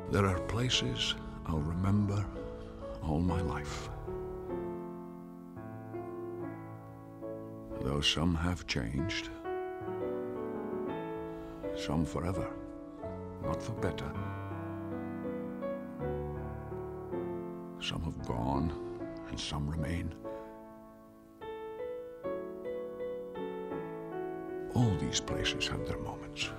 There are places I'll remember all my life. Though some have changed, some forever, not for better. Some have gone, and some remain. All these places have their moments.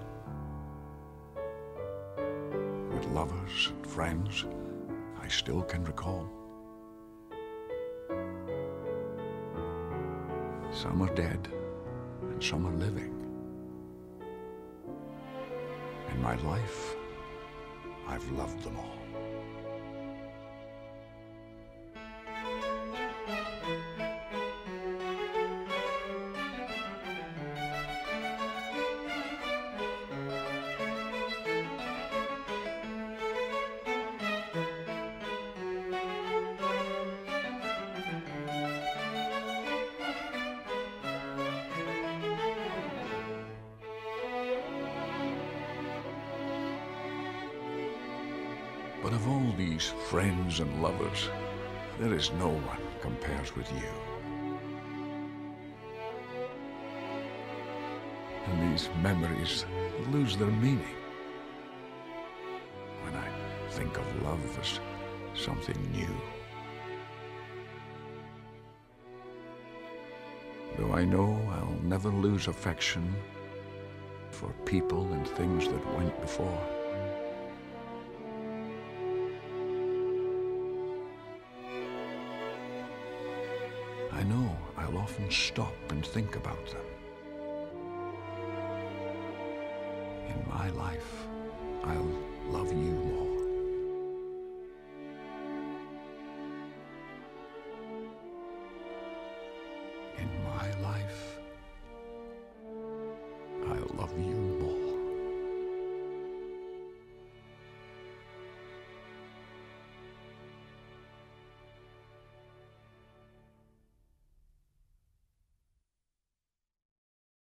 With lovers and friends, I still can recall. Some are dead, and some are living. In my life, I've loved them all. But of all these friends and lovers, there is no one compares with you. And these memories lose their meaning when I think of love as something new. Though I know I'll never lose affection for people and things that went before. I know I'll often stop and think about them. In my life, I'll love you more. In my life, I'll love you